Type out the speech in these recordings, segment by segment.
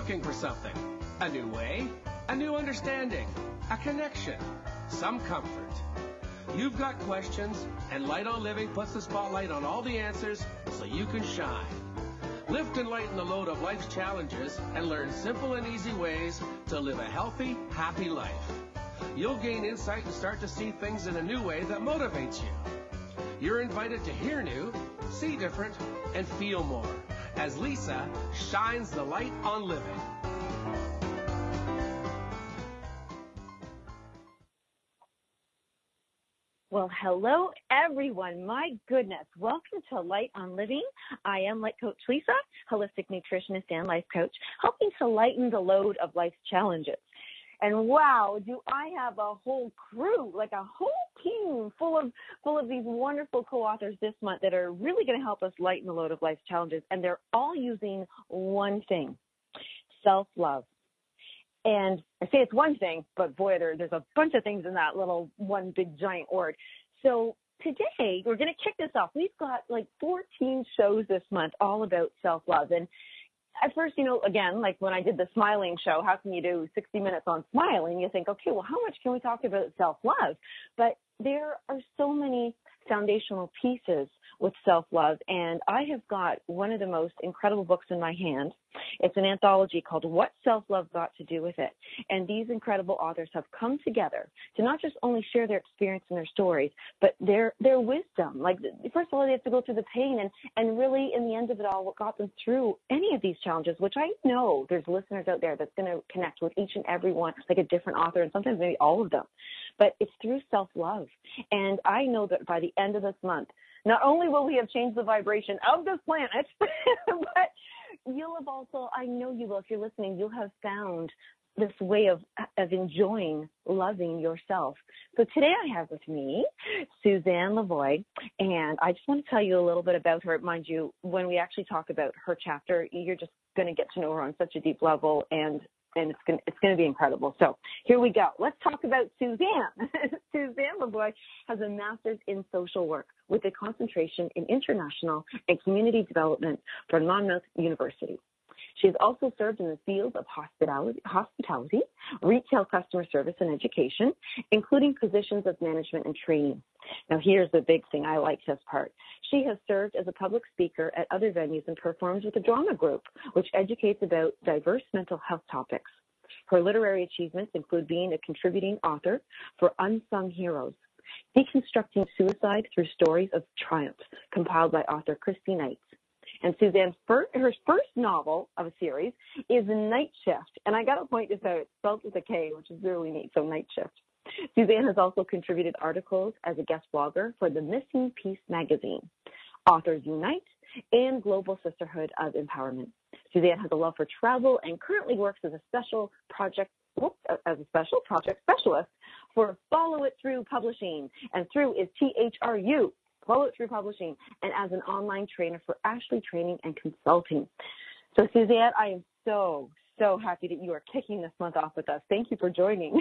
looking for something. A new way, a new understanding, a connection, some comfort. You've got questions, and Light on Living puts the spotlight on all the answers so you can shine. Lift and lighten the load of life's challenges and learn simple and easy ways to live a healthy, happy life. You'll gain insight and start to see things in a new way that motivates you. You're invited to hear new, see different, and feel more as Lisa shines the light on living. Well, hello, everyone. My goodness. Welcome to Light on Living. I am Life Coach Lisa, holistic nutritionist and life coach, helping to lighten the load of life's challenges. And wow, do I have a whole crew, like a whole team full of these wonderful co-authors this month that are really going to help us lighten the load of life's challenges. And they're all using one thing, self-love. And I say it's one thing, but boy, there's a bunch of things in that little one big giant word. So today we're going to kick this off. We've got like 14 shows this month all about self-love. And at first, again, like when I did the smiling show, how can you do 60 minutes on smiling? You think, okay, well, how much can we talk about self-love? But there are so many foundational pieces with self-love, and I have got one of the most incredible books in my hand. It's an anthology called What Self-Love Got to Do with It, and these incredible authors have come together to not just only share their experience and their stories, but their wisdom. Like, first of all, they have to go through the pain, and really, in the end of it all, what got them through any of these challenges, which I know there's listeners out there that's going to connect with each and every one, like a different author, and sometimes maybe all of them. But it's through self-love. And I know that by the end of this month, not only will we have changed the vibration of this planet, but you'll have also, I know you will, if you're listening, you'll have found this way of enjoying loving yourself. So today I have with me Suzanne Lavoie, and I just want to tell you a little bit about her. Mind you, when we actually talk about her chapter, you're just going to get to know her on such a deep level, and it's going to be incredible. So here we go. Let's talk about Suzanne. Suzanne Lavoie has a master's in social work with a concentration in international and community development from Monmouth University. She has also served in the fields of hospitality, retail customer service, and education, including positions of management and training. Now, here's the big thing. I like this part. She has served as a public speaker at other venues and performs with a drama group, which educates about diverse mental health topics. Her literary achievements include being a contributing author for Unsung Heroes, Deconstructing Suicide Through Stories of Triumph, compiled by author Christy Knight. And Suzanne's her first novel of a series is Night Shift. And I got to point this out. It's spelled with a K, which is really neat, so Night Shift. Suzanne has also contributed articles as a guest blogger for the Missing Piece magazine, Authors Unite, and Global Sisterhood of Empowerment. Suzanne has a love for travel and currently works as a special project specialist for Follow It Through Publishing. And through is THRU. Follow It Through Publishing, and as an online trainer for Ashley Training and Consulting. So, Suzanne, I am so happy that you are kicking this month off with us. Thank you for joining.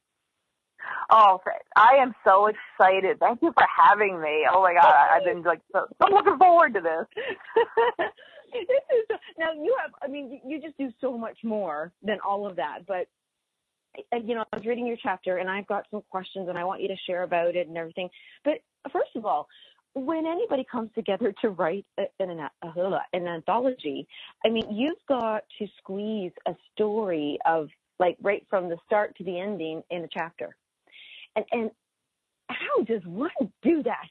Oh, I am so excited. Thank you for having me. Oh, my God. I've been so looking forward to this. Now, you just do so much more than all of that. But, I was reading your chapter, and I've got some questions, and I want you to share about it and everything. But first of all, when anybody comes together to write an anthology, you've got to squeeze a story of, like, right from the start to the ending in a chapter. And how does one do that?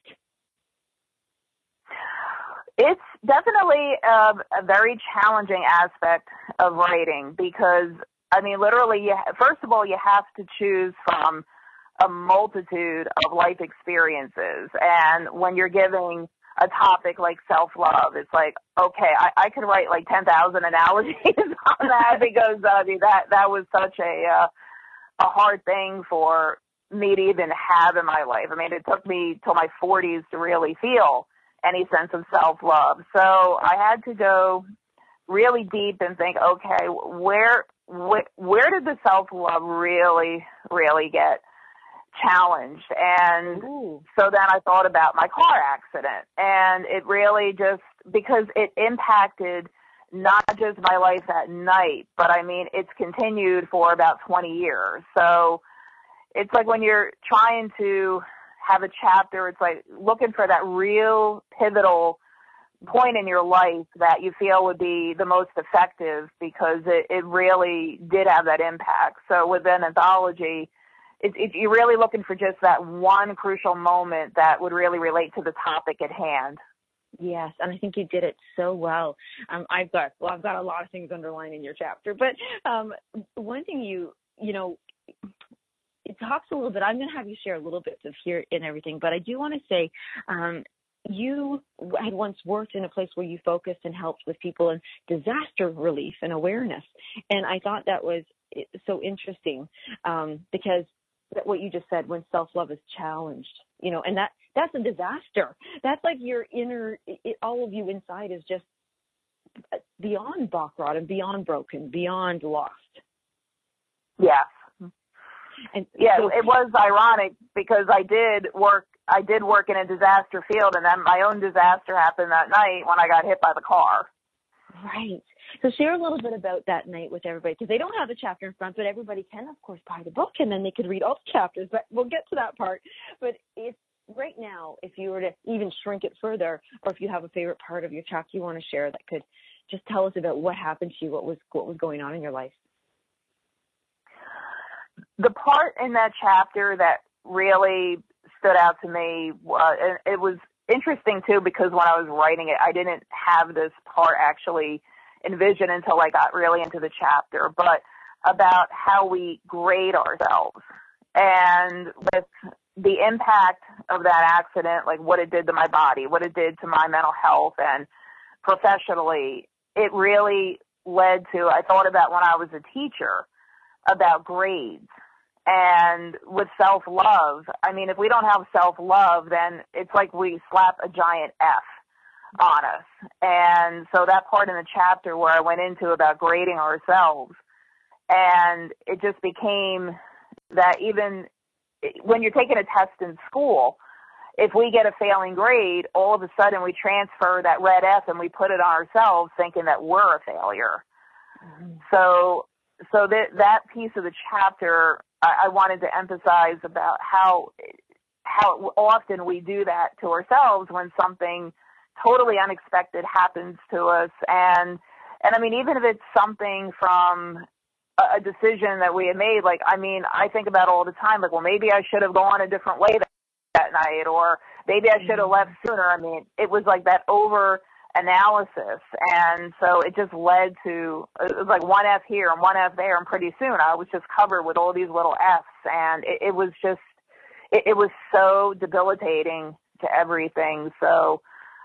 It's definitely a very challenging aspect of writing because, literally, first of all, you have to choose from a multitude of life experiences. And when you're giving a topic like self-love, it's like, okay, I could write like 10,000 analogies on that because that was such a hard thing for me to even have in my life. It took me till my 40s to really feel any sense of self-love. So I had to go really deep and think, okay, where did the self-love really, really get challenged? And so then I thought about my car accident, and it really just, because it impacted not just my life at night, but I mean, it's continued for about 20 years. So it's like when you're trying to have a chapter, it's like looking for that real pivotal point in your life that you feel would be the most effective, because it really did have that impact. So with an anthology, you're really looking for just that one crucial moment that would really relate to the topic at hand. Yes, and I think you did it so well. I've got a lot of things underlined in your chapter, but one thing it talks a little bit. I'm going to have you share a little bit of here and everything, but I do want to say you had once worked in a place where you focused and helped with people in disaster relief and awareness, and I thought that was so interesting because what you just said, when self-love is challenged, and that's a disaster. That's like your inner, all of you inside is just beyond Baccarat and beyond broken, beyond lost. Yes. And yeah, so, it was ironic because I did work in a disaster field, and then my own disaster happened that night when I got hit by the car. Right. So share a little bit about that night with everybody, because they don't have the chapter in front, but everybody can, of course, buy the book, and then they could read all the chapters. But we'll get to that part. But if right now, if you were to even shrink it further, or if you have a favorite part of your chapter you want to share that could just tell us about what happened to you, what was going on in your life. The part in that chapter that really stood out to me, it was interesting too, because when I was writing it, I didn't have this part actually envisioned until I got really into the chapter, but about how we grade ourselves. And with the impact of that accident, like what it did to my body, what it did to my mental health and professionally, it really led to, I thought about when I was a teacher, about grades. And with self-love, I mean, if we don't have self-love, then it's like we slap a giant F on us. And so that part in the chapter where I went into about grading ourselves, and it just became that even when you're taking a test in school, if we get a failing grade, all of a sudden we transfer that red F and we put it on ourselves thinking that we're a failure. Mm-hmm. So that piece of the chapter, I wanted to emphasize about how often we do that to ourselves when something totally unexpected happens to us. And I mean, even if it's something from a decision that we had made, like, I mean, I think about all the time, like, well, maybe I should have gone a different way that night, or maybe I should have left sooner. I mean, it was like that over analysis, and so it just led to, it was like one F here and one F there, and pretty soon I was just covered with all these little Fs, and it was just, it was so debilitating to everything. So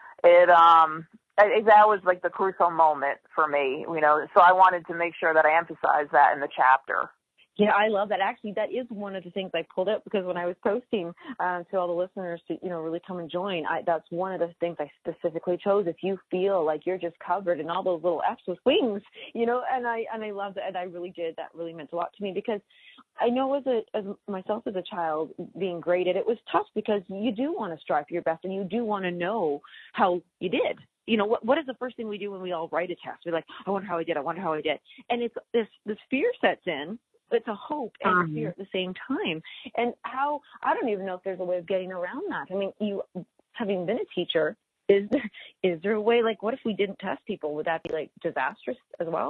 that was like the crucial moment for me, so I wanted to make sure that I emphasized that in the chapter. Yeah, I love that. Actually, that is one of the things I pulled up, because when I was posting to all the listeners to, really come and join, that's one of the things I specifically chose. If you feel like you're just covered in all those little F's with wings, and I love that. And I really did. That really meant a lot to me, because I know as myself as a child being graded, it was tough, because you do want to strive for your best and you do want to know how you did. What is the first thing we do when we all write a test? We're like, I wonder how I did. I wonder how I did. And it's this fear sets in. It's a hope and a fear at the same time. And I don't even know if there's a way of getting around that. I mean, you having been a teacher, is there a way, like, what if we didn't test people? Would that be like disastrous as well?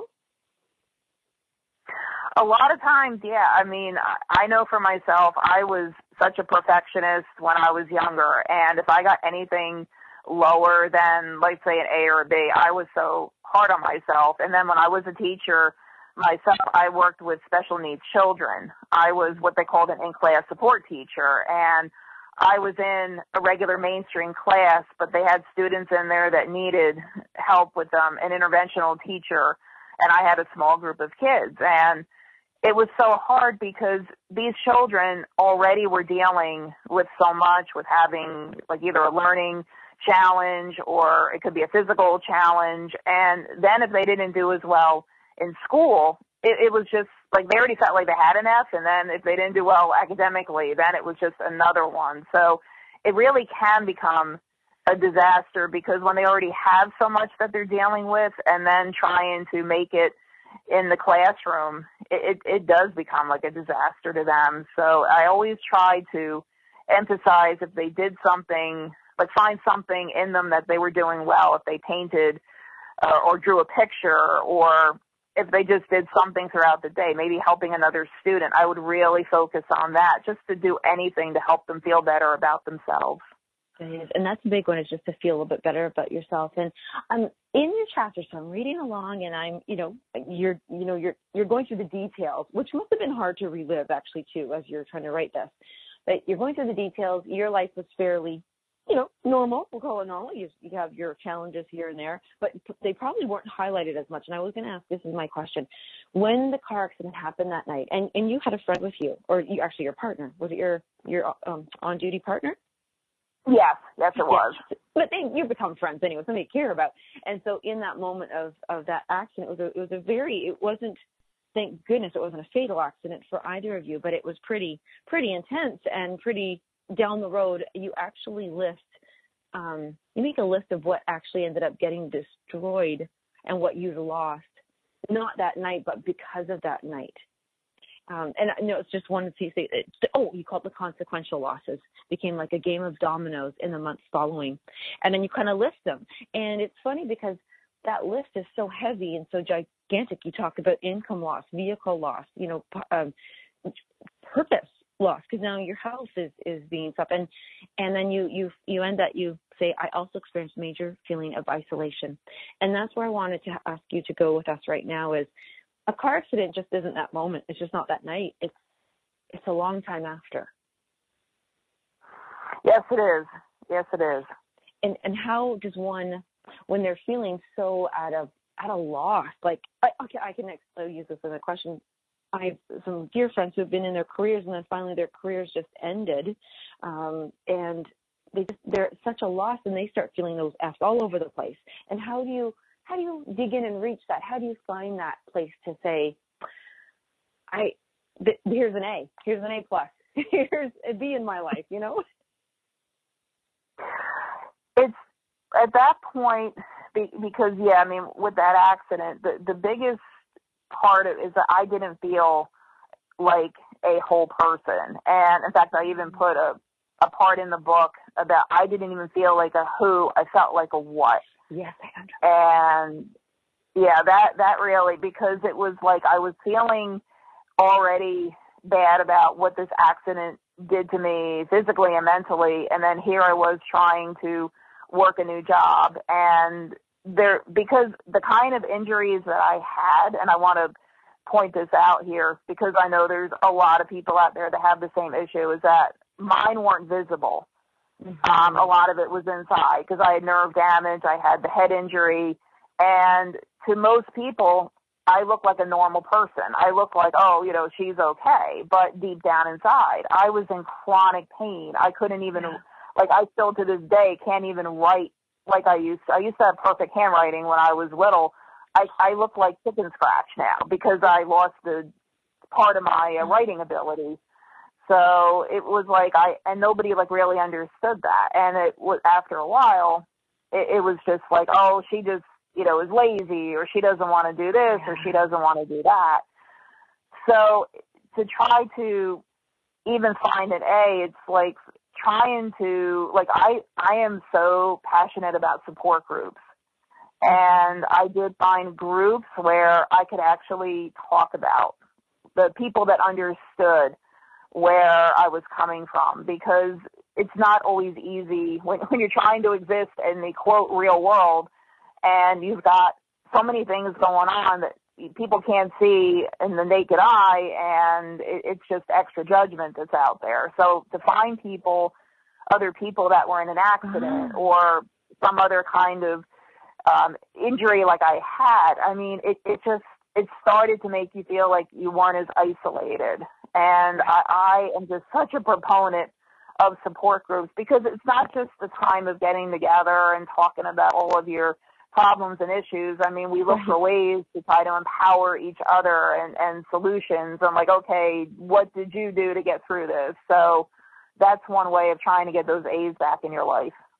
A lot of times, yeah. I mean, I know for myself, I was such a perfectionist when I was younger. And if I got anything lower than, let's say, an A or a B, I was so hard on myself. And then when I was a teacher myself, I worked with special needs children. I was what they called an in-class support teacher, and I was in a regular mainstream class, but they had students in there that needed help with an interventional teacher, and I had a small group of kids. And it was so hard because these children already were dealing with so much, with having like either a learning challenge or it could be a physical challenge. And then if they didn't do as well in school, it was just like they already felt like they had an F, and then if they didn't do well academically, then it was just another one. So it really can become a disaster, because when they already have so much that they're dealing with and then trying to make it in the classroom, it does become like a disaster to them. So I always try to emphasize if they did something, like find something in them that they were doing well, if they painted or drew a picture, or if they just did something throughout the day, maybe helping another student, I would really focus on that, just to do anything to help them feel better about themselves. And that's a big one, is just to feel a little bit better about yourself. And in your chapter, so I'm reading along, and I'm, you're going through the details, which must have been hard to relive actually too, as you're trying to write this. But you're going through the details. Your life was fairly, normal. We'll call it normal. You have your challenges here and there, but they probably weren't highlighted as much. And I was going to ask, this is my question: when the car accident happened that night, and you had a friend with you, or your partner, was it your on-duty partner? Yes, it was. But you become friends anyway, something you care about. And so in that moment of that accident, it wasn't, thank goodness it wasn't a fatal accident for either of you, but it was pretty intense and pretty down the road. You actually you make a list of what actually ended up getting destroyed and what you'd lost, not that night, but because of that night. And it's just one piece. You call it the consequential losses. Became like a game of dominoes in the months following. And then you kind of list them. And it's funny because that list is so heavy and so gigantic. You talk about income loss, vehicle loss, purpose loss, because now your house is being up. And then you end up, you say, I also experienced major feeling of isolation. And that's where I wanted to ask you to go with us right now is, a car accident just isn't that moment. It's just not that night. It's a long time after. Yes, it is. Yes, it is. And how does one, when they're feeling so at a loss, like, I can use this as a question. I have some dear friends who have been in their careers, and then finally their careers just ended, and they're at such a loss, and they start feeling those F's all over the place. And how do you dig in and reach that? How do you find that place to say, here's an A, here's an A plus, here's a B in my life, It's at that point, because, with that accident, the biggest part of it is that I didn't feel like a whole person. And in fact, I even put a part in the book about I didn't even feel like a who, I felt like a what. Yes, I understand. And that really, because it was like I was feeling already bad about what this accident did to me physically and mentally, and then here I was trying to work a new job, and because the kind of injuries that I had, and I want to point this out here because I know there's a lot of people out there that have the same issue, is that mine weren't visible. Mm-hmm. A lot of it was inside because I had nerve damage, I had the head injury, and to most people, I look like a normal person. I look like, she's okay, but deep down inside, I was in chronic pain. I couldn't even, I still to this day can't even write like I used to. I used to have perfect handwriting when I was little. I look like chicken scratch now because I lost the part of my writing ability. So it was like and nobody really understood that. And it was after a while, it was just like, she just, is lazy, or she doesn't want to do this, or she doesn't want to do that. So to try to even find an A, it's like trying to, I am so passionate about support groups. And I did find groups where I could actually talk about the people that understood where I was coming from, because it's not always easy when you're trying to exist in the quote real world and you've got so many things going on that people can't see in the naked eye, and it's just extra judgment that's out there. So to find other people that were in an accident or some other kind of injury like I had, it started to make you feel like you weren't as isolated. And I am just such a proponent of support groups, because it's not just the time of getting together and talking about all of your problems and issues. We look for ways to try to empower each other and solutions. I'm like, okay, what did you do to get through this? So that's one way of trying to get those A's back in your life.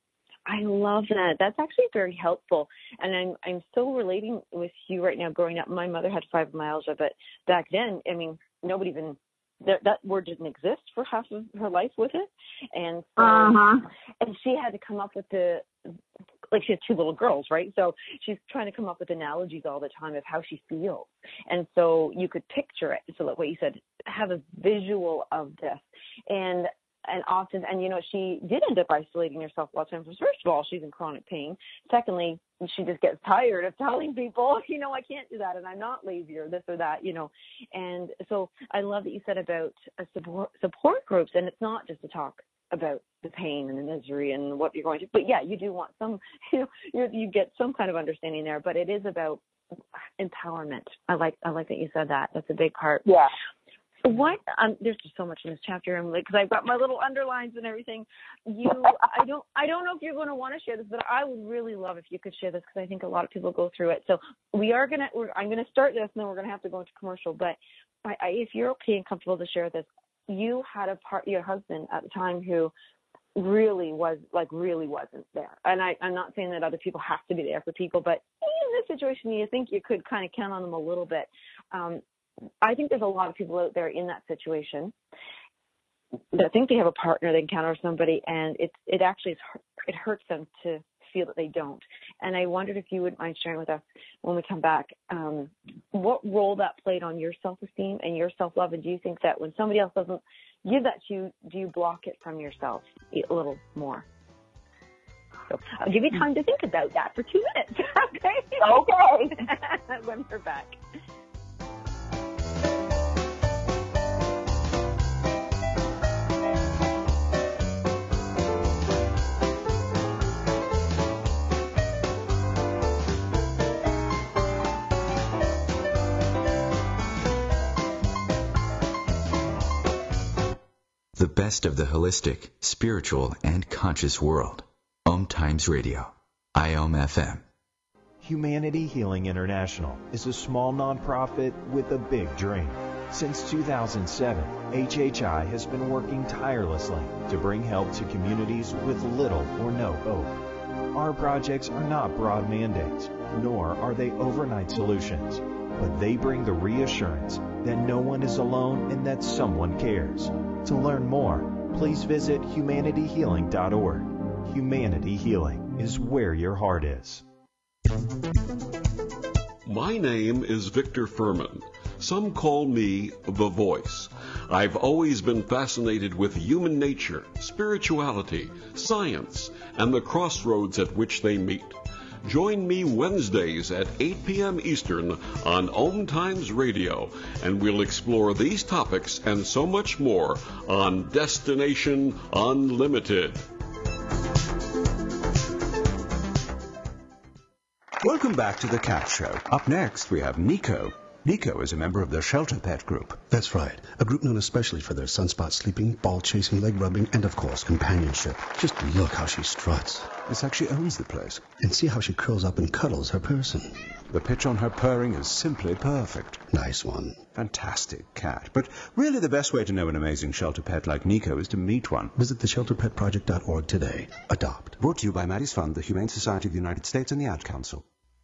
I love that. That's actually very helpful. And I'm so relating with you right now. Growing up, my mother had fibromyalgia, but back then, I mean, nobody even, that word didn't exist for half of her life with it. And so, and she had to come up with like she has 2 little girls, right? So she's trying to come up with analogies all the time of how she feels. And so you could picture it. So like what you said, have a visual of this. And often, and she did end up isolating herself a lot of times. First of all, she's in chronic pain. Secondly, she just gets tired of telling people, I can't do that, and I'm not lazy or this or that, And so I love that you said about support groups, and it's not just to talk about the pain and the misery and what you're going through, but yeah, you do want some, you get some kind of understanding there, but it is about empowerment. I like that you said that. That's a big part. Yeah. What there's just so much in this chapter. I'm like, because I've got my little underlines and everything. I don't know if you're going to want to share this, but I would really love if you could share this because I think a lot of people go through it. So I'm gonna start this, and then we're gonna have to go into commercial. But if you're okay and comfortable to share this, you had your husband at the time who really wasn't there. And I'm not saying that other people have to be there for people, but in this situation, you think you could kind of count on them a little bit. I think there's a lot of people out there in that situation that think they have a partner, they encounter somebody, and it actually hurts them to feel that they don't. And I wondered if you would mind sharing with us when we come back what role that played on your self-esteem and your self-love, and do you think that when somebody else doesn't give that to you, do you block it from yourself a little more? So I'll give you time to think about that for 2 minutes. Okay. When we're back. The best of the holistic, spiritual, and conscious world. Om Times Radio. IOM FM. Humanity Healing International is a small nonprofit with a big dream. Since 2007, HHI has been working tirelessly to bring help to communities with little or no hope. Our projects are not broad mandates, nor are they overnight solutions, but they bring the reassurance that no one is alone and that someone cares. To learn more, please visit humanityhealing.org. Humanity Healing is where your heart is. My name is Victor Furman. Some call me The Voice. I've always been fascinated with human nature, spirituality, science, and the crossroads at which they meet. Join me Wednesdays at 8 p.m. Eastern on Om Times Radio, and we'll explore these topics and so much more on Destination Unlimited. Welcome back to The Cat Show. Up next, we have Nico. Nico is a member of the Shelter Pet Group. That's right. A group known especially for their sunspot sleeping, ball chasing, leg rubbing, and of course, companionship. Just look how she struts. It's like she owns the place. And see how she curls up and cuddles her person. The pitch on her purring is simply perfect. Nice one. Fantastic cat. But really the best way to know an amazing shelter pet like Nico is to meet one. Visit theshelterpetproject.org today. Adopt. Brought to you by Maddie's Fund, the Humane Society of the United States, and the Ad Council.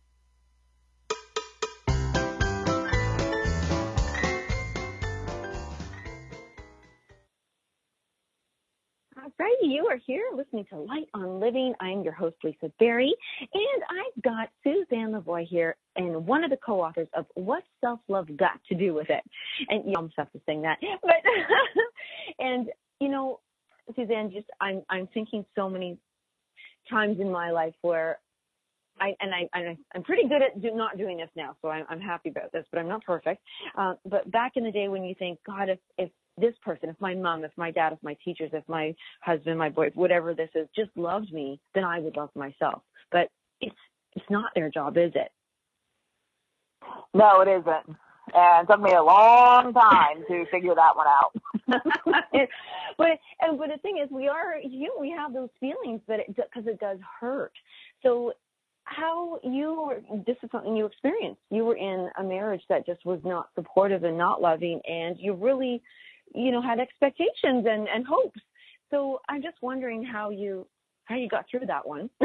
Right, you are here listening to Light on Living. I'm your host, Lisa Berry, and I've got Suzanne Lavoie here, and one of the co-authors of What's Self-Love Got to Do with It? And you almost have to sing that, but and Suzanne, I'm thinking so many times in my life where I'm pretty good at not doing this now, so I'm happy about this, but I'm not perfect. But back in the day when you think, God, if this person, if my mom, if my dad, if my teachers, if my husband, my boy, whatever this is, just loved me, then I would love myself. But it's not their job, is it? No, it isn't. And it took me a long time to figure that one out. But the thing is, we are human. We have those feelings because it does hurt. So this is something you experienced. You were in a marriage that just was not supportive and not loving, and you really, had expectations and hopes. So I'm just wondering how you how you got through that one.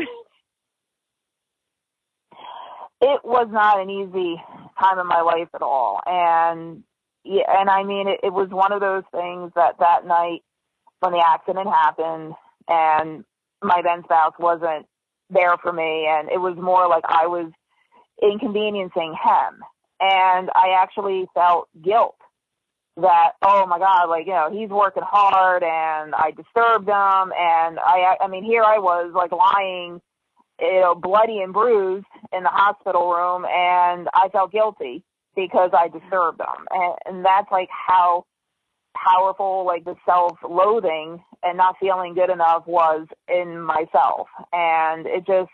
It was not an easy time in my life at all. And I mean, it was one of those things that night when the accident happened and my then spouse wasn't there for me, and it was more like I was inconveniencing him. And I actually felt guilt that, oh my God, like, he's working hard and I disturbed him. And I mean, here I was like lying, bloody and bruised in the hospital room, and I felt guilty because I disturbed them. And that's like how powerful like the self-loathing and not feeling good enough was in myself. And it just,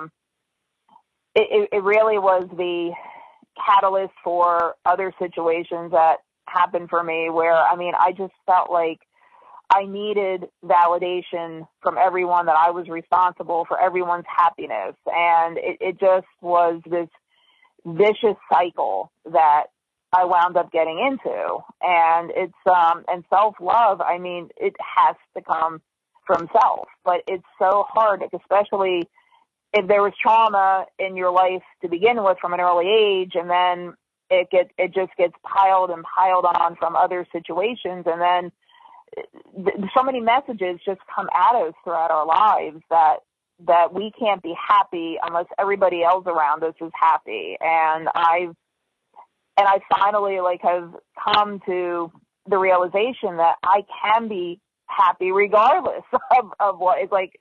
it really was the catalyst for other situations that happened for me where, I mean, I just felt like I needed validation from everyone that I was responsible for everyone's happiness. And it just was this vicious cycle that I wound up getting into. And it's, and self-love, I mean, it has to come from self, but it's so hard, especially if there was trauma in your life to begin with from an early age, and then it just gets piled and piled on from other situations. And then so many messages just come at us throughout our lives that we can't be happy unless everybody else around us is happy. And I finally like have come to the realization that I can be happy regardless of what it's like.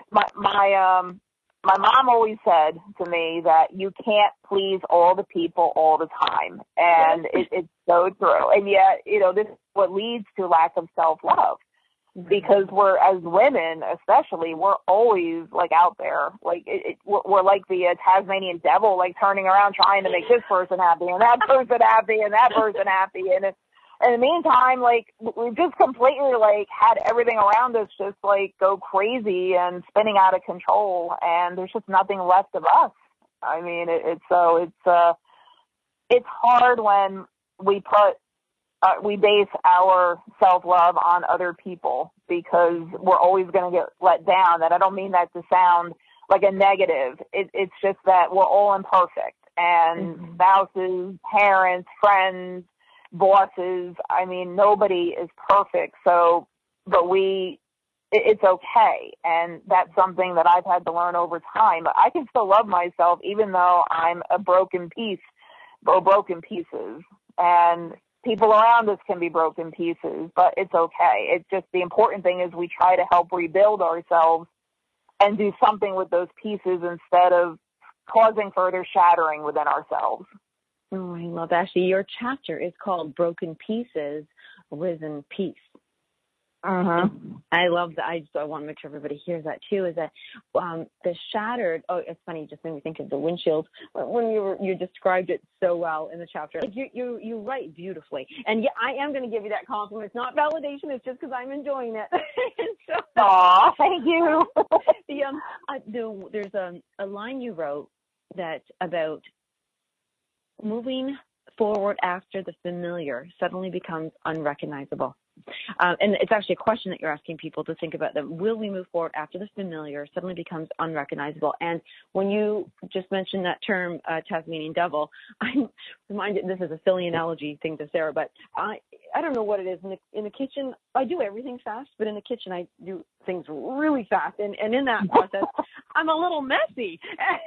My mom always said to me that you can't please all the people all the time. And it's so true. And yet, this is what leads to lack of self-love, because we're, as women especially, we're always like out there. Like we're like the Tasmanian devil, like turning around trying to make this person happy and that person happy and that person happy. And in the meantime, like, we've just completely, like, had everything around us just, like, go crazy and spinning out of control, and there's just nothing left of us. I mean, it's hard when we base our self-love on other people, because we're always going to get let down. And I don't mean that to sound like a negative. It's just that we're all imperfect, and spouses, parents, friends, bosses, I mean, nobody is perfect. So, but it's okay. And that's something that I've had to learn over time. But I can still love myself even though I'm a broken piece or broken pieces. And people around us can be broken pieces, but it's okay. It's just the important thing is we try to help rebuild ourselves and do something with those pieces instead of causing further shattering within ourselves. Oh, I love that. Actually, your chapter is called Broken Pieces, Risen Peace. I love that. I want to make sure everybody hears that too, is that the shattered, it's funny, just made me think of the windshield when you described it so well in the chapter. Like you write beautifully. And yeah, I am going to give you that compliment. It's not validation, it's just because I'm enjoying it. Aw, thank you. There's a line you wrote that about moving forward after the familiar suddenly becomes unrecognizable. And it's actually a question that you're asking people to think about, that will we move forward after the familiar suddenly becomes unrecognizable? And when you just mentioned that term, Tasmanian devil, I'm reminded, this is a silly analogy thing to Sarah, but I don't know what it is. In the kitchen, I do everything fast, but in the kitchen, I do things really fast. And in that process, I'm a little messy.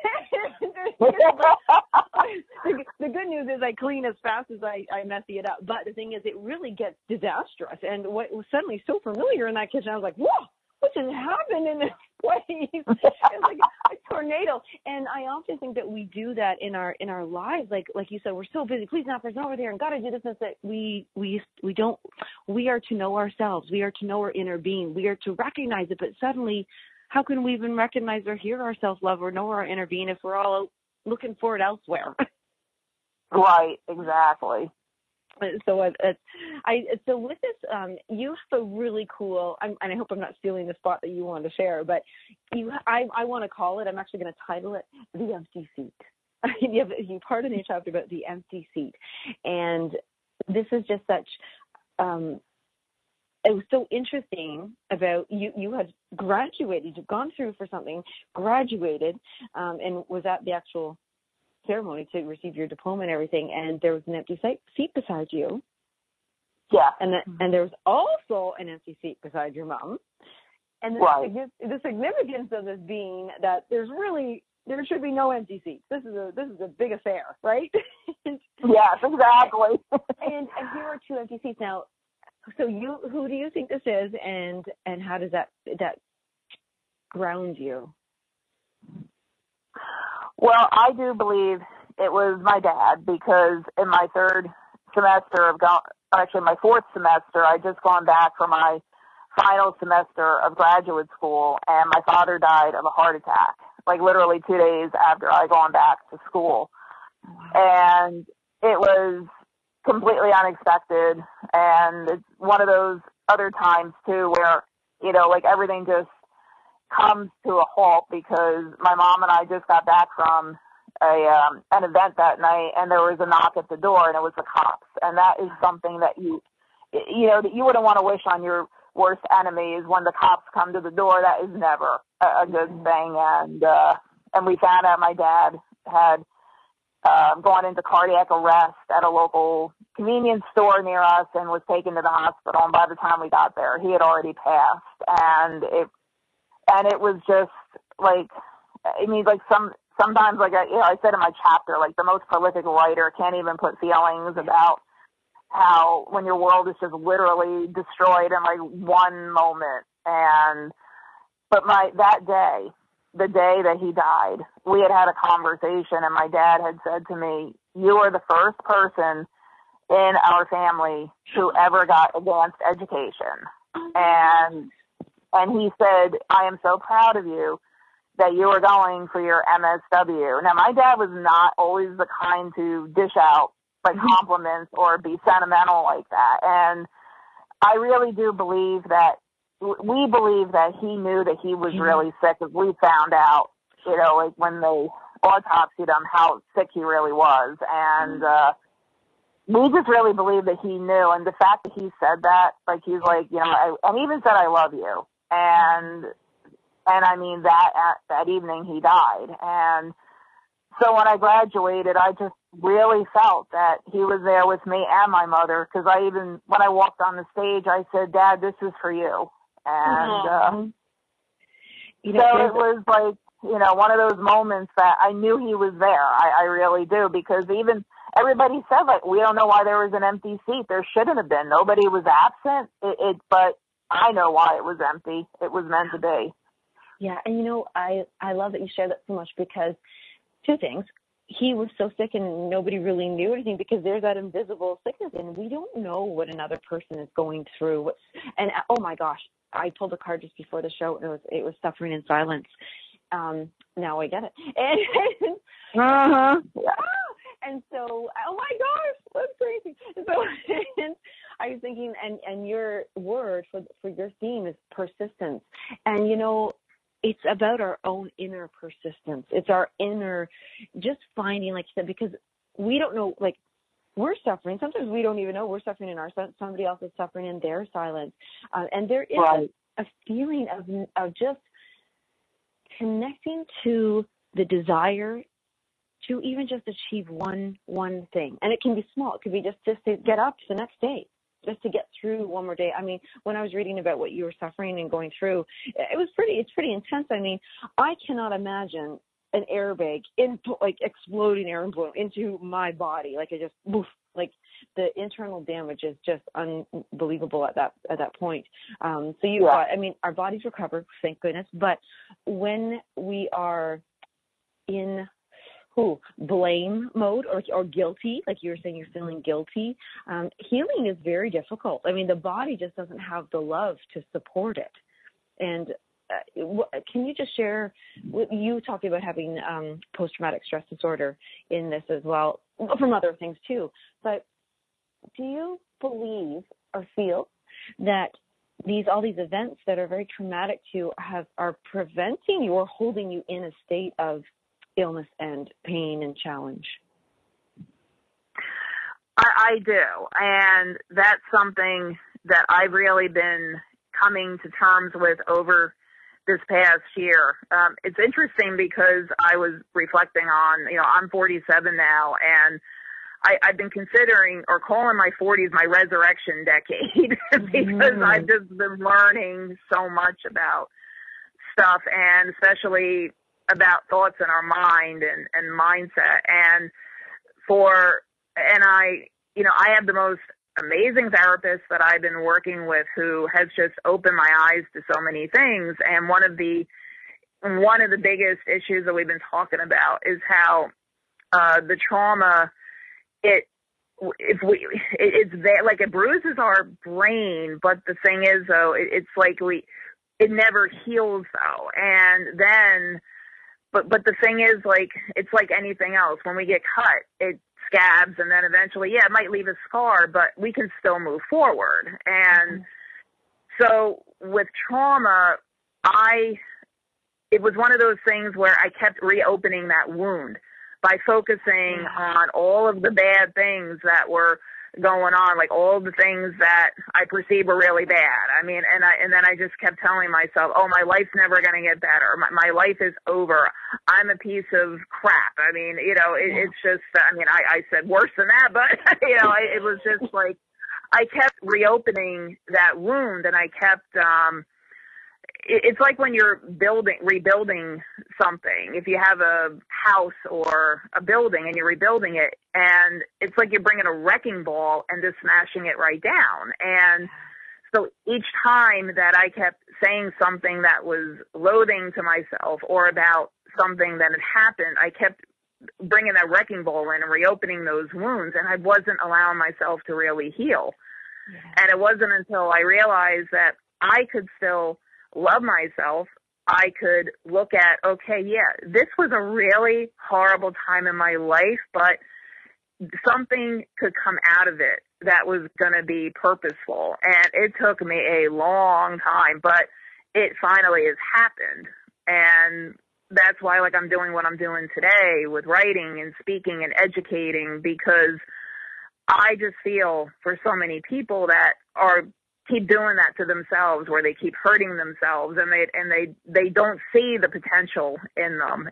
The good news is I clean as fast as I messy it up. But the thing is, it really gets disastrous. And what was suddenly so familiar in that kitchen, I was like, whoa, what just happened in this place? It's like a tornado. And I often think that we do that in our lives. Like you said, we're so busy. Please, not over there, and got to do this. And that we don't. We are to know ourselves. We are to know our inner being. We are to recognize it. But suddenly, how can we even recognize or hear our self-love or know our inner being if we're all looking for it elsewhere? Right. Exactly. So with this, you have a really cool, and I hope I'm not stealing the spot that you want to share, but I want to call it, I'm actually going to title it The Empty Seat. You have part in your chapter about the empty seat. And this is just such, it was so interesting about you had graduated, you've gone through for something, graduated, and was at the actual ceremony to receive your diploma and everything, and there was an empty seat beside you. Yeah. And there was also an empty seat beside your mom. And the significance of this being that there should be no empty seats. This is a big affair, right? Yes, exactly. and here are two empty seats now. So who do you think this is, and how does that ground you? Well, I do believe it was my dad, because in my third semester my fourth semester, I'd just gone back for my final semester of graduate school, and my father died of a heart attack, like literally 2 days after I gone back to school. And it was completely unexpected, and it's one of those other times too where, like everything just comes to a halt, because my mom and I just got back from an event that night, and there was a knock at the door, and it was the cops. And that is something that that you wouldn't want to wish on your worst enemies. When the cops come to the door, that is never a good thing. And we found out my dad had gone into cardiac arrest at a local convenience store near us and was taken to the hospital. And by the time we got there, he had already passed. And it was just like, sometimes, like I said in my chapter, like the most prolific writer can't even put feelings about how when your world is just literally destroyed in like one moment. But that day, the day that he died, we had a conversation, and my dad had said to me, "You are the first person in our family who ever got advanced education." And he said, "I am so proud of you that you were going for your MSW." Now, my dad was not always the kind to dish out like compliments or be sentimental like that. And I really do believe that we believe that he knew that he was really sick. As we found out, like when they autopsied him, how sick he really was. And we just really believe that he knew. And the fact that he said that, like he's like, and even said, "I love you." And I mean, that evening he died. And so when I graduated, I just really felt that he was there with me and my mother, because when I walked on the stage, I said, "Dad, this is for you." And so it was like, one of those moments that I knew he was there. I really do, because even everybody said, like, we don't know why there was an empty seat. There shouldn't have been. Nobody was absent. But I know why it was empty. It was meant to be. Yeah, and I love that you share that so much, because two things. He was so sick and nobody really knew anything, because there's that invisible sickness, and we don't know what another person is going through. And oh my gosh, I pulled a card just before the show, and it was suffering in silence. Now I get it. And and so, oh my gosh, that's crazy. So and I was thinking, and your word for your theme is persistence. And it's about our own inner persistence. It's our inner, just finding, like you said, because we don't know, like, we're suffering. Sometimes we don't even know we're suffering in our silence. Somebody else is suffering in their silence. And there is a feeling of just connecting to the desire to even just achieve one thing. And it can be small. It could be just to get up the next day, just to get through one more day. I mean, when I was reading about what you were suffering and going through, it's pretty intense. I mean, I cannot imagine an airbag exploding air and blowing into my body. Like, it just, woof, like the internal damage is just unbelievable at that point. So you've got, I mean, our bodies recover, thank goodness. But when we are in blame mode or guilty, like you were saying, you're feeling guilty, healing is very difficult. I mean, the body just doesn't have the love to support it. And can you just share, you talking about having post-traumatic stress disorder in this as well, from other things too, but do you believe or feel that all these events that are very traumatic to you are preventing you or holding you in a state of illness and pain and challenge? I do, and that's something that I've really been coming to terms with over this past year. It's interesting because I was reflecting on, I'm 47 now, and I've been considering or calling my 40s my resurrection decade because I've just been learning so much about stuff, and especially about thoughts in our mind and mindset. And I have the most amazing therapist that I've been working with who has just opened my eyes to so many things. And one of the biggest issues that we've been talking about is how the trauma, it's there, like it bruises our brain, but the thing is though, it's like it never heals though. And then, but the thing is, like, it's like anything else. When we get cut, it scabs, and then eventually, it might leave a scar, but we can still move forward. And so with trauma, it was one of those things where I kept reopening that wound by focusing on all of the bad things that were going on, like all the things that I perceive were really bad. I mean, and then I just kept telling myself, oh, my life's never going to get better. My life is over. I'm a piece of crap. I mean, it's just, I said worse than that, but, it was just like, I kept reopening that wound, and I kept, it's like when you're rebuilding something. If you have a house or a building and you're rebuilding it, and it's like you're bringing a wrecking ball and just smashing it right down. And so each time that I kept saying something that was loathing to myself or about something that had happened, I kept bringing that wrecking ball in and reopening those wounds, and I wasn't allowing myself to really heal. Yeah. And it wasn't until I realized that I could still love myself, I could look at, okay, this was a really horrible time in my life, but something could come out of it that was going to be purposeful. And it took me a long time, but it finally has happened. And that's why, I'm doing what I'm doing today with writing and speaking and educating, because I just feel for so many people that keep doing that to themselves, where they keep hurting themselves, and they don't see the potential in them.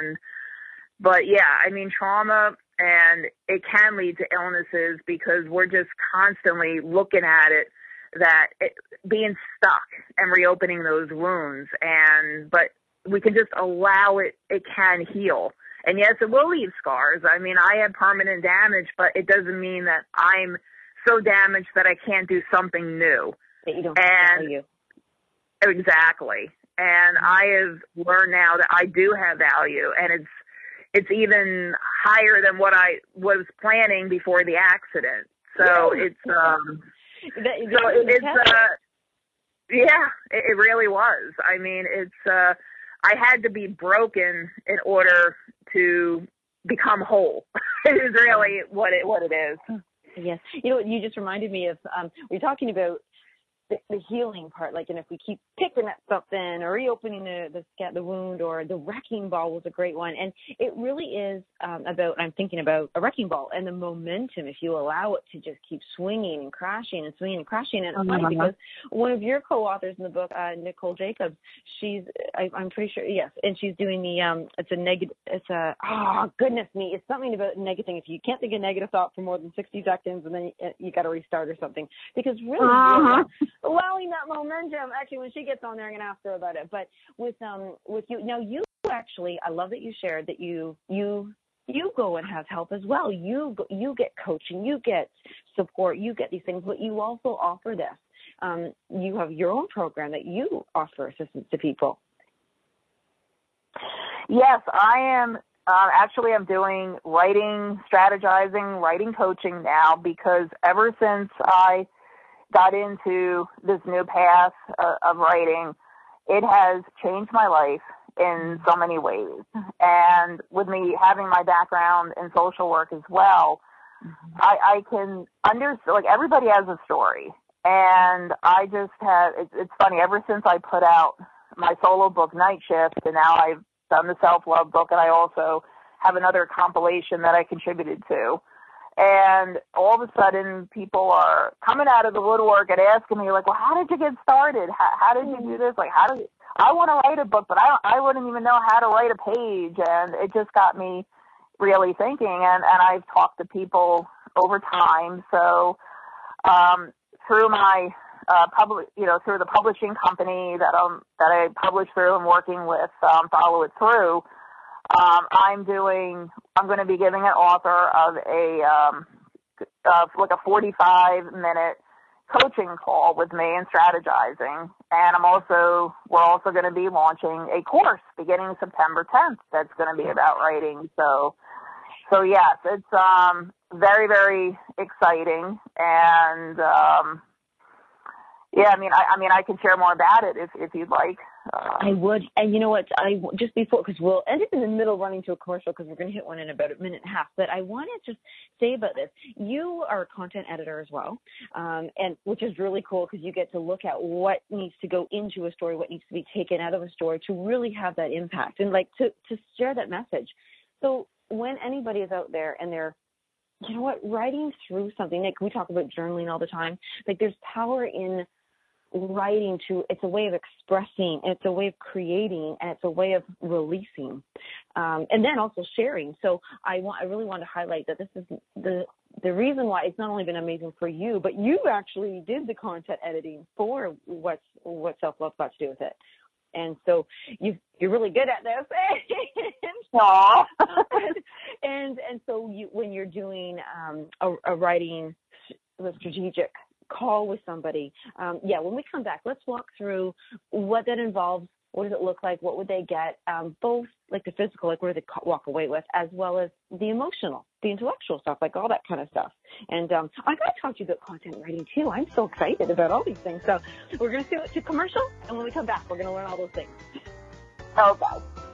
But trauma, and it can lead to illnesses because we're just constantly looking at it, being stuck and reopening those wounds. But we can just allow it can heal. And yes, it will leave scars. I had permanent damage, but it doesn't mean that I'm so damaged that I can't do something new. That you don't have value. Exactly. And I have learned now that I do have value, and it's even higher than what I was planning before the accident. So it really was. I had to be broken in order to become whole. It is really what it is. Yes. You just reminded me of, we're talking about the healing part, and if we keep picking at something or reopening the wound, or the wrecking ball was a great one. And it really is I'm thinking about a wrecking ball and the momentum, if you allow it to just keep swinging and crashing and swinging and crashing. And it's funny because one of your co-authors in the book, Nicole Jacobs, I'm pretty sure, yes, and she's doing it's something about negating. If you can't think of negative thought for more than 60 seconds, and then you got to restart or something, because really, allowing that momentum. Actually, when she gets on there, I'm going to ask her about it. But with you, now you actually, I love that you shared that you go and have help as well. You get coaching, you get support, you get these things, but you also offer this. You have your own program that you offer assistance to people. Yes, I am. Actually, I'm doing writing, strategizing, writing coaching now, because ever since I got into this new path of writing, it has changed my life in so many ways. And with me having my background in social work as well, I can understand, everybody has a story. And I just have, it's funny, ever since I put out my solo book, Night Shift, and now I've done the self-love book, and I also have another compilation that I contributed to. And all of a sudden, people are coming out of the woodwork and asking me, like, well, how did you get started? How did you do this? Like, I want to write a book, but I wouldn't even know how to write a page. And it just got me really thinking. And I've talked to people over time. So through my through the publishing company that I publish through and working with, Follow It Through, I'm going to be giving an author of like a 45-minute coaching call with me and strategizing. And we're also going to be launching a course beginning September 10th that's going to be about writing. So yes, it's very, very exciting. And yeah, I mean, I can share more about it if you'd like. I would. And you know what? Just before, because we'll end up in the middle running to a commercial because we're going to hit one in about a minute and a half. But I want to just say about this. You are a content editor as well, and which is really cool because you get to look at what needs to go into a story, what needs to be taken out of a story to really have that impact and like to share that message. So when anybody is out there and they're, you know what, writing through something, like we talk about journaling all the time, like there's power in writing it's a way of expressing, and it's a way of creating, and it's a way of releasing, and then also sharing. So I really want to highlight that this is the reason why it's not only been amazing for you, but you actually did the content editing for what Self-Love got to do with it. And so you're really good at this. Aww. and so when you're doing a writing, the strategic call with somebody, when we come back, let's walk through what that involves. What does it look like? What would they get? Both like the physical, like what do they walk away with, as well as the emotional, the intellectual stuff, like all that kind of stuff. And I got to talk to you about content writing too. I'm so excited about all these things. So we're going to do it to commercial, and when we come back, we're going to learn all those things. Okay.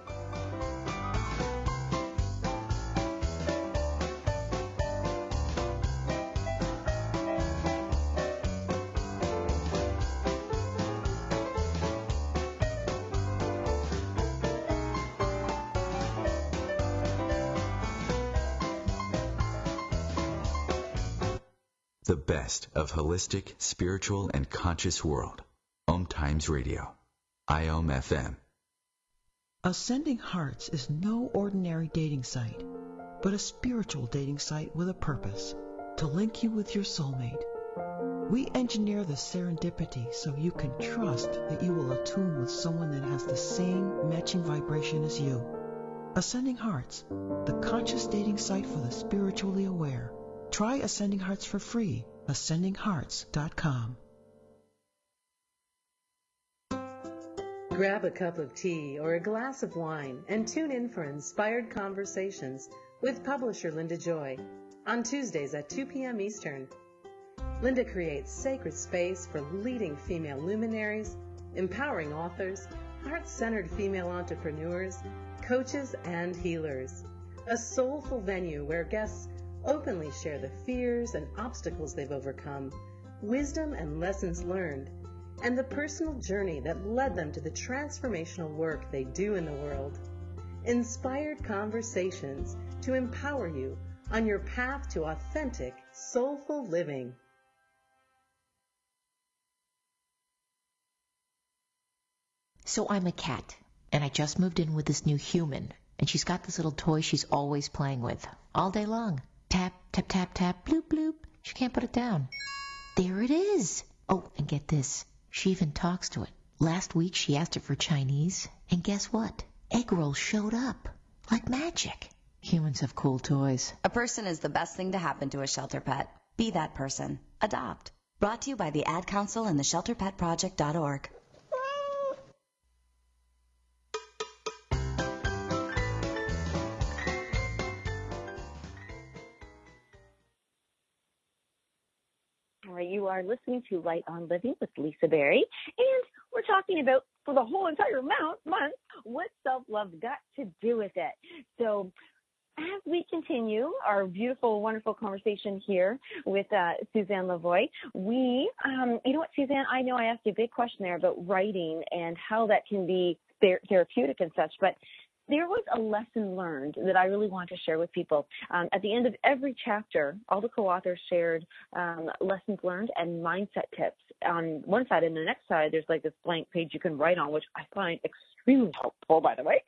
The best of holistic, spiritual, and conscious world. Om Times Radio. IOM FM. Ascending Hearts is no ordinary dating site, but a spiritual dating site with a purpose, to link you with your soulmate. We engineer the serendipity so you can trust that you will attune with someone that has the same matching vibration as you. Ascending Hearts, the conscious dating site for the spiritually aware. Try Ascending Hearts for free. AscendingHearts.com. Grab a cup of tea or a glass of wine and tune in for Inspired Conversations with publisher Linda Joy on Tuesdays at 2 p.m. Eastern. Linda creates sacred space for leading female luminaries, empowering authors, heart-centered female entrepreneurs, coaches, and healers. A soulful venue where guests openly share the fears and obstacles they've overcome, wisdom and lessons learned, and the personal journey that led them to the transformational work they do in the world. Inspired Conversations to empower you on your path to authentic, soulful living. So I'm a cat, and I just moved in with this new human, and she's got this little toy she's always playing with, all day long. Tap, tap, tap, tap, bloop, bloop. She can't put it down. There it is. Oh, and get this. She even talks to it. Last week she asked it for Chinese, and guess what? Egg rolls showed up. Like magic. Humans have cool toys. A person is the best thing to happen to a shelter pet. Be that person. Adopt. Brought to you by the Ad Council and the ShelterPetProject.org. You are listening to Light on Living with Lisa Berry, and we're talking about, for the whole entire month, what self-love got to do with it. So as we continue our beautiful, wonderful conversation here with Suzanne Lavoie, you know what, Suzanne, I know I asked you a big question there about writing and how that can be therapeutic and such, but there was a lesson learned that I really want to share with people. At the end of every chapter, all the co-authors shared lessons learned and mindset tips on one side, and the next side, there's like this blank page you can write on, which I find extremely helpful, by the way.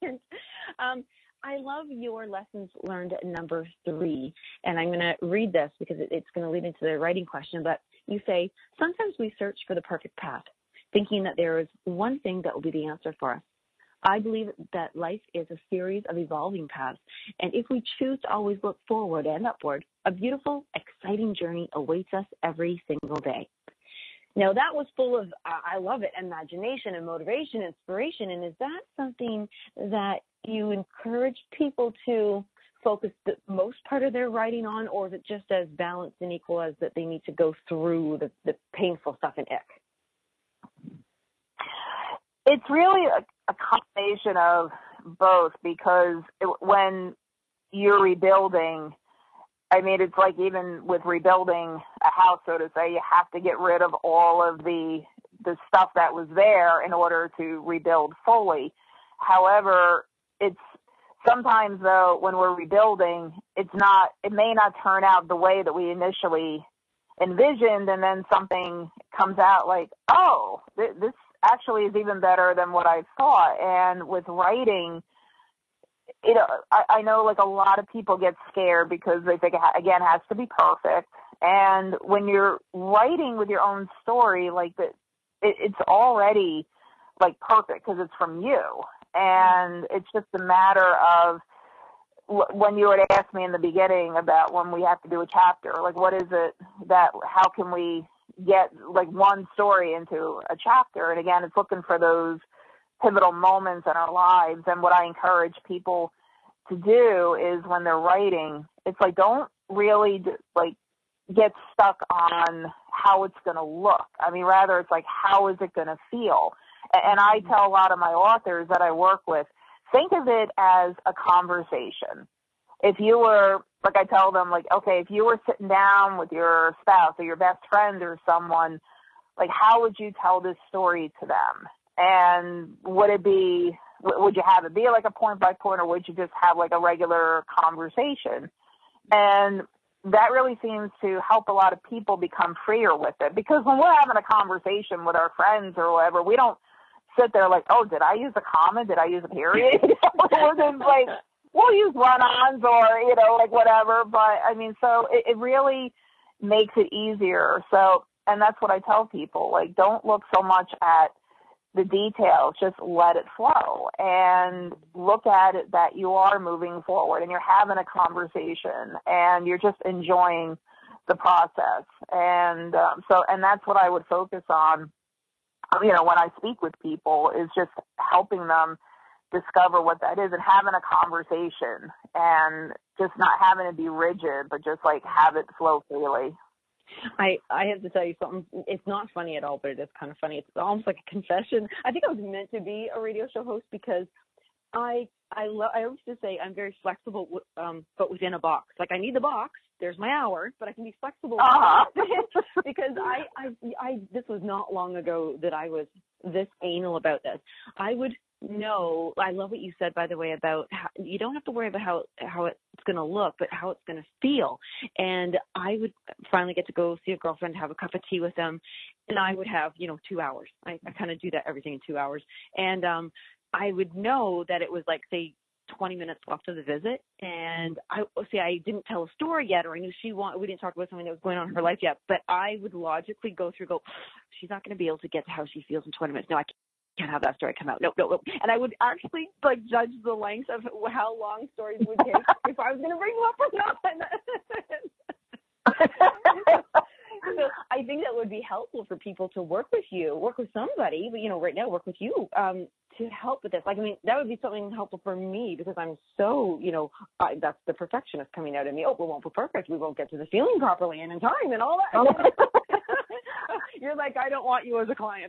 I love your lessons learned number 3, and I'm going to read this because it's going to lead into the writing question, but you say, sometimes we search for the perfect path, thinking that there is one thing that will be the answer for us. I believe that life is a series of evolving paths, and if we choose to always look forward and upward, a beautiful, exciting journey awaits us every single day. Now, that was full of, I love it, imagination and motivation, inspiration, and is that something that you encourage people to focus the most part of their writing on, or is it just as balanced and equal as that they need to go through the painful stuff and ick? It's really a combination of both, because when you're rebuilding, I mean, it's like even with rebuilding a house, so to say, you have to get rid of all of the stuff that was there in order to rebuild fully. However, it's sometimes, though, when we're rebuilding, it may not turn out the way that we initially envisioned, and then something comes out like, oh, this actually is even better than what I thought. And with writing, I know like a lot of people get scared because they think, again, it has to be perfect. And when you're writing with your own story, like it's already like perfect because it's from you. And it's just a matter of, when you had asked me in the beginning about when we have to do a chapter, like what is it how can we get like one story into a chapter? And again, it's looking for those pivotal moments in our lives. And what I encourage people to do is when they're writing, it's like, don't really like get stuck on how it's going to look. I mean, rather it's like, how is it going to feel? And I tell a lot of my authors that I work with, think of it as a conversation. If you were, like I tell them, like, okay, if you were sitting down with your spouse or your best friend or someone, like, how would you tell this story to them? And would you have it be like a point by point, or would you just have like a regular conversation? And that really seems to help a lot of people become freer with it. Because when we're having a conversation with our friends or whatever, we don't sit there like, oh, did I use a comma? Did I use a period? We're just like, we'll use run-ons or, like whatever. But, I mean, so it really makes it easier. So, and that's what I tell people. Like, don't look so much at the details. Just let it flow. And look at it that you are moving forward and you're having a conversation and you're just enjoying the process. And and that's what I would focus on, when I speak with people, is just helping them discover what that is and having a conversation and just not having to be rigid, but just like have it flow freely. I have to tell you something. It's not funny at all, but it is kind of funny. It's almost like a confession. I think I was meant to be a radio show host because I always just say I'm very flexible, but within a box. Like, I need the box. There's my hour, but I can be flexible because I this was not long ago that I was this anal about this. I would know. I love what you said, by the way, about how you don't have to worry about how it's going to look, but how it's going to feel. And I would finally get to go see a girlfriend, have a cup of tea with them, and I would have 2 hours. I kind of do that everything in 2 hours, and I would know that it was like, say, 20 minutes left of the visit, and I didn't tell a story yet, or I knew we didn't talk about something that was going on in her life yet, but I would logically go, she's not going to be able to get to how she feels in 20 minutes. No, I can't have that story come out. No. And I would actually judge the length of how long stories would take if I was going to bring them up or not. So I think that would be helpful for people to work with somebody, but right now work with you to help with this. Like, I mean, that would be something helpful for me because I'm so, that's the perfectionist coming out of me. Oh, we won't be perfect. We won't get to the feeling properly and in time and all that. You're like, I don't want you as a client.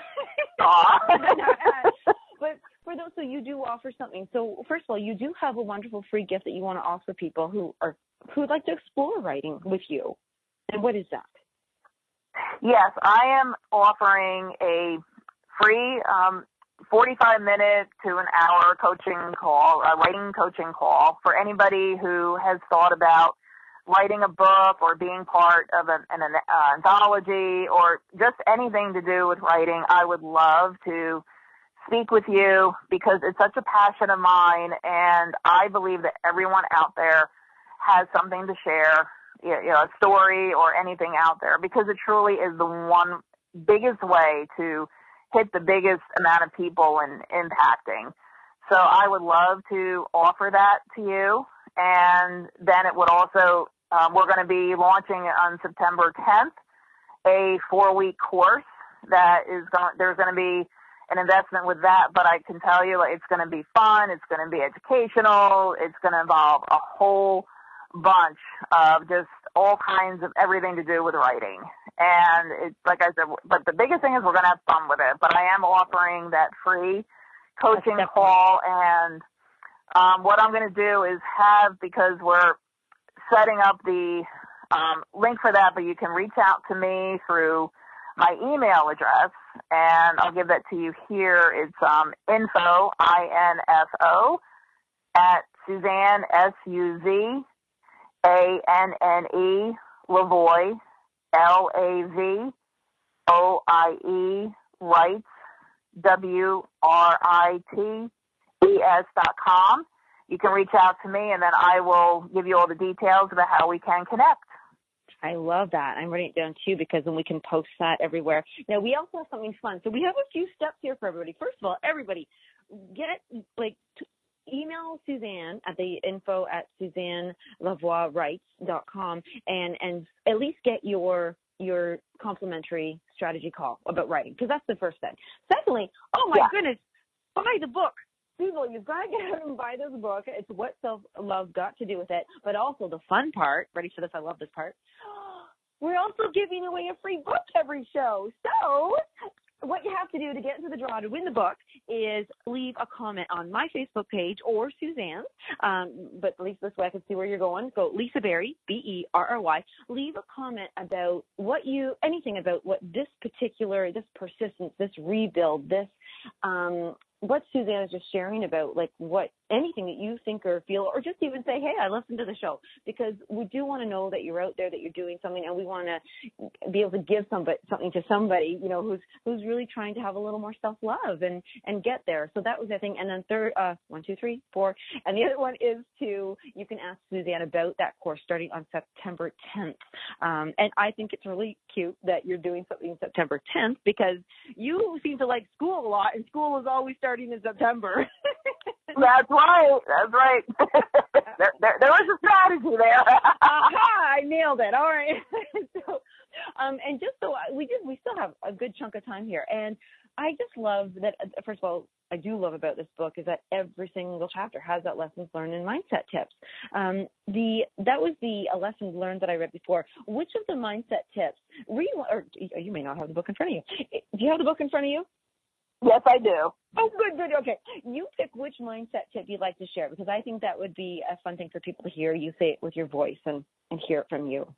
But for those, so you do offer something. So first of all, you do have a wonderful free gift that you want to offer people who would like to explore writing with you. And what is that? Yes, I am offering a free 45-minute to an hour coaching call, a writing coaching call for anybody who has thought about writing a book or being part of an anthology or just anything to do with writing. I would love to speak with you because it's such a passion of mine, and I believe that everyone out there has something to share, a story or anything out there, because it truly is the one biggest way to hit the biggest amount of people and impacting. So I would love to offer that to you. And then it would also, we're going to be launching on September 10th, a 4-week course that is there's going to be an investment with that, but I can tell you it's going to be fun. It's going to be educational. It's going to involve a whole bunch of just all kinds of everything to do with writing. And it's like I said, but the biggest thing is we're going to have fun with it. But I am offering that free coaching call. And what I'm going to do is because we're setting up the link for that, but you can reach out to me through my email address, and I'll give that to you here. It's info, I-N-F-O, at Suzanne, S-U-Z-A-N-N-E, Lavoie, L-A-V-O-I-E, Writes, WRITES.com. You can reach out to me, and then I will give you all the details about how we can connect. I love that. I'm writing it down too because then we can post that everywhere. Now, we also have something fun. So we have a few steps here for everybody. First of all, everybody, email Suzanne at the info at SuzanneLavoieWrites.com and at least get your complimentary strategy call about writing, because that's the first thing. Secondly, oh my goodness, buy the book. People, you've got to get out and buy this book. It's What Self-Love Got to Do with It, but also the fun part. Ready for this? I love this part. We're also giving away a free book every show. So what you have to do to get into the draw to win the book is leave a comment on my Facebook page or Suzanne's, but at least this way I can see where you're going. Go Lisa Berry, B-E-R-R-Y. Leave a comment about anything about what this persistence, this rebuild, this what Suzanne is just sharing about, anything that you think or feel, or just even say, hey, I listened to the show, because we do want to know that you're out there, that you're doing something, and we want to be able to give something to somebody, who's really trying to have a little more self-love and get there. So that was the thing. And then third, 1, 2, 3, 4. And the other one is you can ask Suzanne about that course starting on September 10th. And I think it's really cute that you're doing something September 10th, because you seem to like school a lot, and school is always starting in September. That's right. There was a strategy there. Aha! I nailed it. All right. So, and just so we still have a good chunk of time here, and I just love that. First of all, I do love about this book is that every single chapter has that lessons learned and mindset tips. That was a lessons learned that I read before. Which of the mindset tips? Or you may not have the book in front of you. Do you have the book in front of you? Yes, I do. Oh, good. Okay. You pick which mindset tip you'd like to share, because I think that would be a fun thing for people to hear you say it with your voice and hear it from you.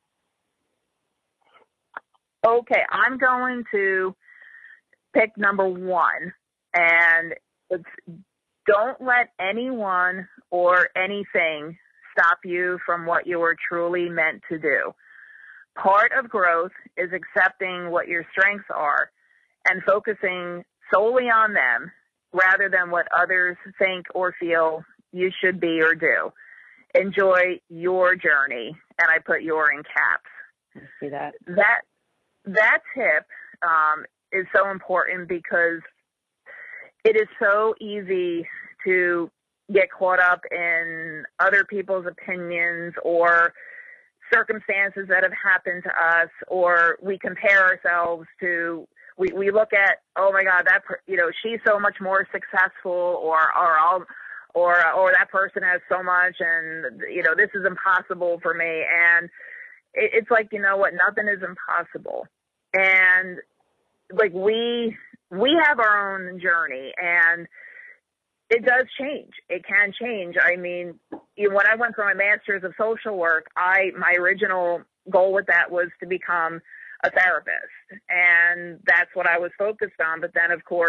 Okay, I'm going to pick number 1, and it's don't let anyone or anything stop you from what you were truly meant to do. Part of growth is accepting what your strengths are and focusing solely on them rather than what others think or feel you should be or do. Enjoy your journey, and I put your in caps. I see that. That tip is so important, because it is so easy to get caught up in other people's opinions or circumstances that have happened to us, or we compare ourselves to. We look at, oh my God, she's so much more successful, or that person has so much, and this is impossible for me. And it's like, you know what? Nothing is impossible. And we have our own journey, and it does change. It can change. I mean, when I went for my master's of social work, my original goal with that was to become a therapist, and that's what I was focused on. But then, of course,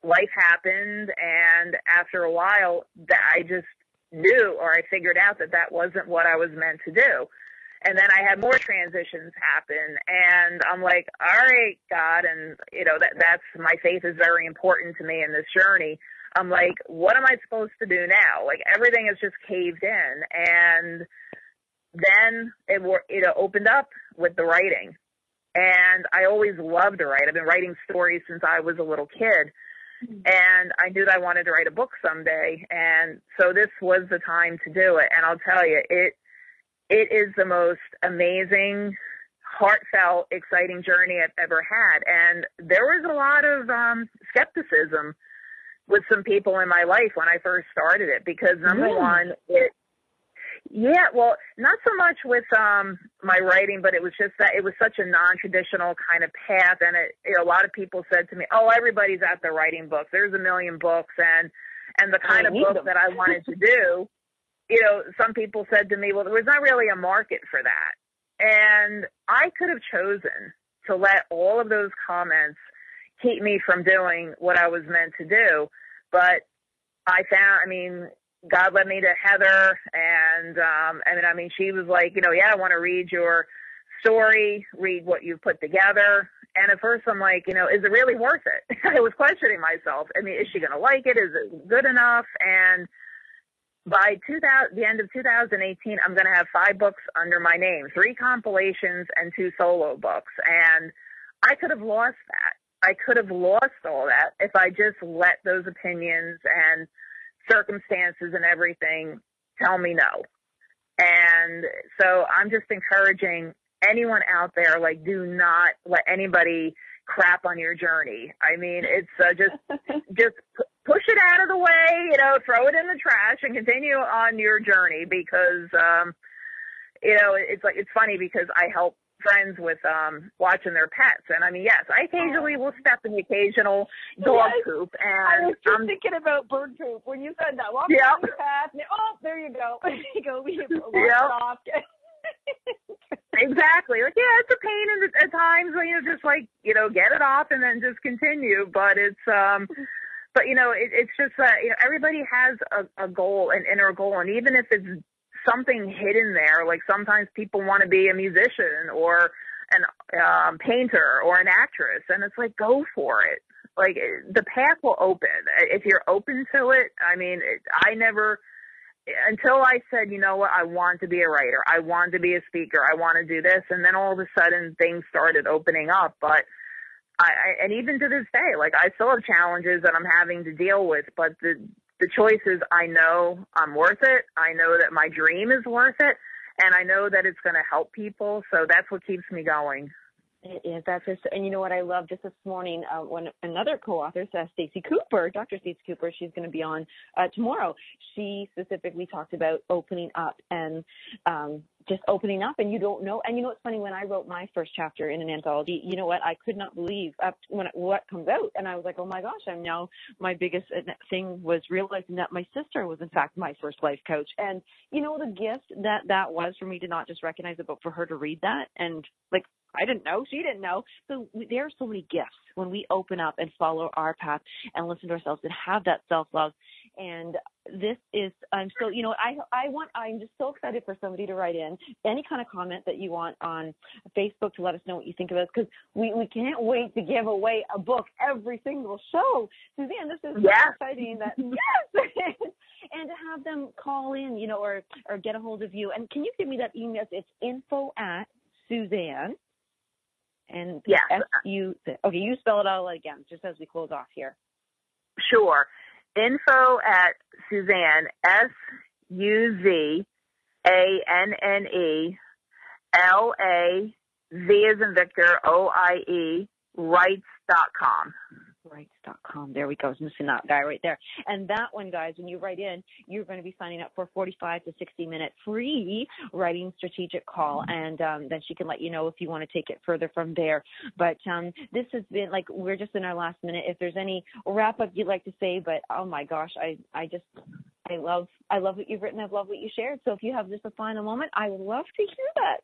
life happened, and after a while, I just knew, or I figured out that wasn't what I was meant to do. And then I had more transitions happen, and I'm like, all right, God, and that's my faith is very important to me in this journey. I'm like, what am I supposed to do now? Like, everything is just caved in, and then it opened up with the writing. And I always loved to write. I've been writing stories since I was a little kid. And I knew that I wanted to write a book someday. And so this was the time to do it. And I'll tell you, it is the most amazing, heartfelt, exciting journey I've ever had. And there was a lot of skepticism with some people in my life when I first started it, because number one, not so much with my writing, but it was just that it was such a non-traditional kind of path, and a lot of people said to me, "Oh, everybody's out there writing books. There's a million books," and the kind of book that I wanted to do, some people said to me, "Well, there was not really a market for that," and I could have chosen to let all of those comments keep me from doing what I was meant to do, but God led me to Heather, and she was like, I want to read your story, read what you've put together. And at first I'm like, is it really worth it? I was questioning myself. Is she going to like it? Is it good enough? And by the end of 2018, I'm going to have 5 books under my name, 3 compilations and 2 solo books. And I could have lost that. I could have lost all that if I just let those opinions and circumstances and everything tell me no. And so I'm just encouraging anyone out there, like, do not let anybody crap on your journey. It's just push it out of the way, throw it in the trash and continue on your journey, because it's funny because I help friends with watching their pets, and yes, I occasionally will step in the occasional dog poop, and I was just thinking about bird poop when you said that. Walk down the path, and there you go. You go, off. Exactly. Like, it's a pain at times when you just get it off and then just continue, but it's it's just everybody has a goal, an inner goal, and even if it's something hidden there, like sometimes people want to be a musician or an painter or an actress, and it's like, go for it. Like, the path will open if you're open to it. I never, until I said, what, I want to be a writer, I want to be a speaker, I want to do this, and then all of a sudden things started opening up. But and even to this day, like, I still have challenges that I'm having to deal with, but the choice is, I know I'm worth it. I know that my dream is worth it, and I know that it's going to help people. So that's what keeps me going. It is. And you know what I love? Just this morning, when another co-author, Stacey Cooper, Dr. Stacey Cooper, she's going to be on tomorrow. She specifically talked about opening up and just opening up, and you don't know. And it's funny, when I wrote my first chapter in an anthology, you know what? I could not believe what comes out, and I was like, oh my gosh! I'm now, my biggest thing was realizing that my sister was in fact my first life coach, and the gift that was for me to not just recognize it, but for her to read that, and like, I didn't know, she didn't know. So there are so many gifts when we open up and follow our path and listen to ourselves and have that self-love. And this is, I'm just so excited for somebody to write in any kind of comment that you want on Facebook to let us know what you think of us, because we can't wait to give away a book every single show. Suzanne, this is so exciting that, yes! And to have them call in, or get a hold of you. And can you give me that email? It's info@Suzanne. And yes. Okay, you spell it out again, just as we close off here. Sure. Info@Suzanne, SUZANNE, LAZ as in Victor, OIE, Writes.com. Writes.com. There we go. I was missing that guy right there. And that one, guys, when you write in, you're going to be signing up for a 45 to 60-minute free writing strategic call. And then she can let you know if you want to take it further from there. But this has been, like, we're just in our last minute. If there's any wrap-up you'd like to say, but oh my gosh, I love what you've written. I love what you shared. So if you have just a final moment, I would love to hear that.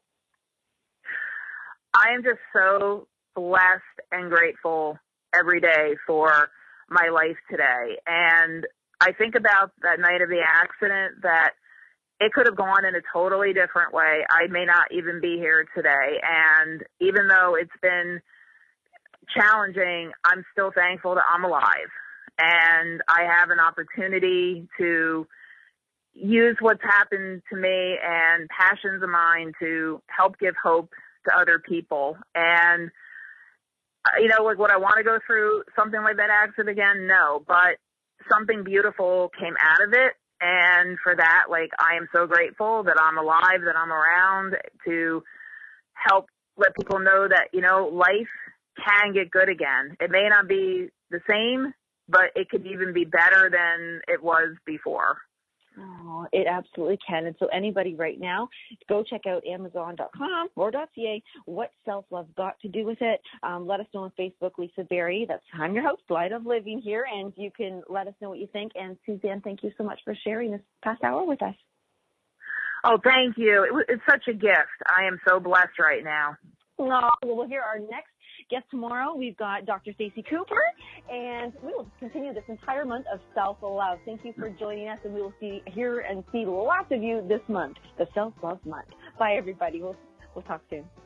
I am just so blessed and grateful every day for my life today. And I think about that night of the accident, that it could have gone in a totally different way. I may not even be here today. And even though it's been challenging, I'm still thankful that I'm alive. And I have an opportunity to use what's happened to me and passions of mine to help give hope to other people. And, you know, like, would I want to go through something like that accident again? No, but something beautiful came out of it. And for that, like, I am so grateful that I'm alive, that I'm around to help let people know that, you know, life can get good again. It may not be the same, but it could even be better than it was before. Oh, it absolutely can. And so anybody right now, go check out Amazon.com or .ca. What self-love got to do with it? Let us know on Facebook, Lisa Berry. I'm your host, Light of Living here, and you can let us know what you think. And Suzanne, thank you so much for sharing this past hour with us. Oh, thank you. It's such a gift. I am so blessed right now. Oh, well, we'll hear our next guest tomorrow. We've got Dr. Stacey Cooper, and we will continue this entire month of self-love. Thank you for joining us, and we will hear and see lots of you this month, the Self-Love Month. Bye, everybody. We'll talk soon.